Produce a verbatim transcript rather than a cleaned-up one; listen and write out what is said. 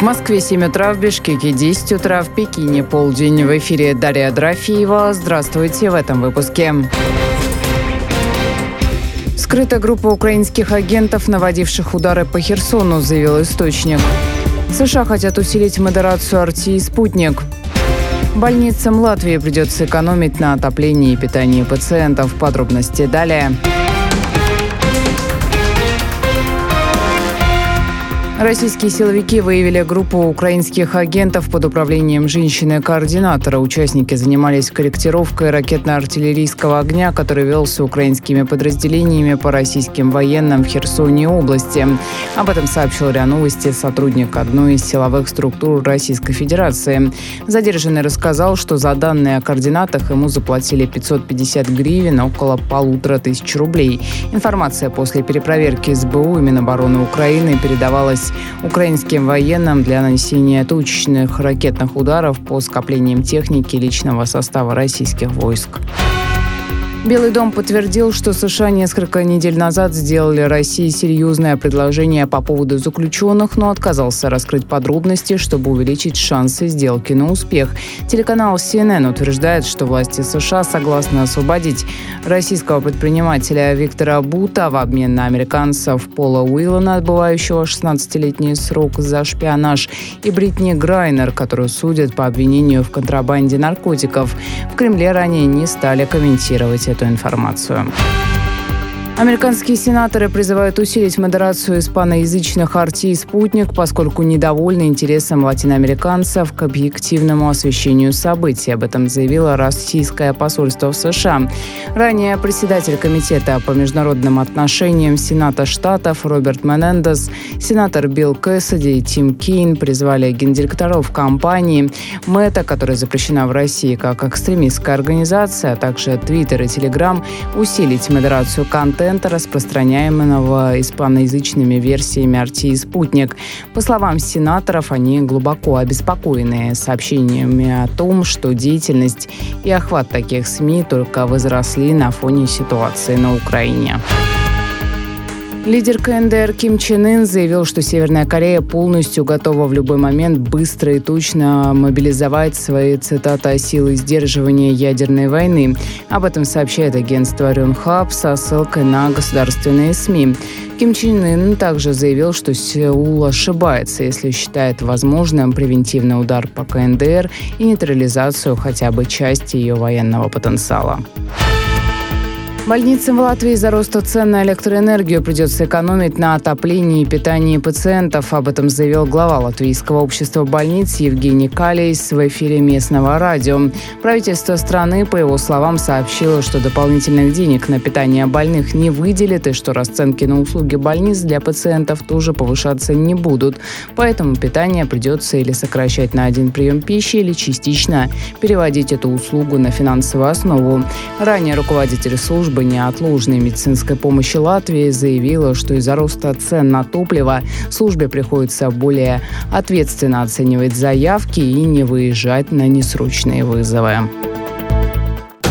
В Москве семь утра, в Бишкеке десять утра, в Пекине полдень. В эфире Дарья Дорофеева. Здравствуйте в этом выпуске. Скрытая группа украинских агентов, наводивших удары по Херсону, заявил источник. США хотят усилить модерацию эр ти и «Спутник». Больницам Латвии придется экономить на отоплении и питании пациентов. Подробности далее. Российские силовики выявили группу украинских агентов под управлением женщины-координатора. Участники занимались корректировкой ракетно-артиллерийского огня, который велся украинскими подразделениями по российским военным в Херсоне области. Об этом сообщил РИА Новости сотрудник одной из силовых структур Российской Федерации. Задержанный рассказал, что за данные о координатах ему заплатили пятьсот пятьдесят гривен, около полутора тысяч рублей. Информация после перепроверки эс бэ у и Минобороны Украины передавалась украинским военным для нанесения точечных ракетных ударов по скоплениям техники и личного состава российских войск. Белый дом подтвердил, что США несколько недель назад сделали России серьезное предложение по поводу заключенных, но отказался раскрыть подробности, чтобы увеличить шансы сделки на успех. Телеканал си эн эн утверждает, что власти США согласны освободить российского предпринимателя Виктора Бута в обмен на американцев Пола Уиллана, отбывающего шестнадцатилетний срок за шпионаж, и Бритни Грайнер, которую судят по обвинению в контрабанде наркотиков. В Кремле ранее не стали комментировать эту информацию. Американские сенаторы призывают усилить модерацию испаноязычных эр ти и «Спутник», поскольку недовольны интересом латиноамериканцев к объективному освещению событий. Об этом заявило российское посольство в США. Ранее председатель комитета по международным отношениям Сената Штатов Роберт Менендес, сенатор Билл Кэссиди и Тим Кейн призвали гендиректоров компании Мета, которая запрещена в России как экстремистская организация, а также Твиттер и Телеграм, усилить модерацию контента, распространяемого испаноязычными версиями эр ти и «Спутник». По словам сенаторов, они глубоко обеспокоены сообщениями о том, что деятельность и охват таких СМИ только возросли на фоне ситуации на Украине. Лидер ка эн дэ эр Ким Чен Ын заявил, что Северная Корея полностью готова в любой момент быстро и точно мобилизовать свои, цитата, «силы сдерживания ядерной войны». Об этом сообщает агентство Рёнхап со ссылкой на государственные СМИ. Ким Чен Ын также заявил, что Сеул ошибается, если считает возможным превентивный удар по ка эн дэ эр и нейтрализацию хотя бы части ее военного потенциала. Больницам в Латвии из-за роста цен на электроэнергию придется экономить на отоплении и питании пациентов. Об этом заявил глава Латвийского общества больниц Евгений Калейс в эфире местного радио. Правительство страны, по его словам, сообщило, что дополнительных денег на питание больных не выделит и что расценки на услуги больниц для пациентов тоже повышаться не будут. Поэтому питание придется или сокращать на один прием пищи, или частично переводить эту услугу на финансовую основу. Ранее руководитель службы неотложной медицинской помощи Латвии заявила, что из-за роста цен на топливо службе приходится более ответственно оценивать заявки и не выезжать на несрочные вызовы.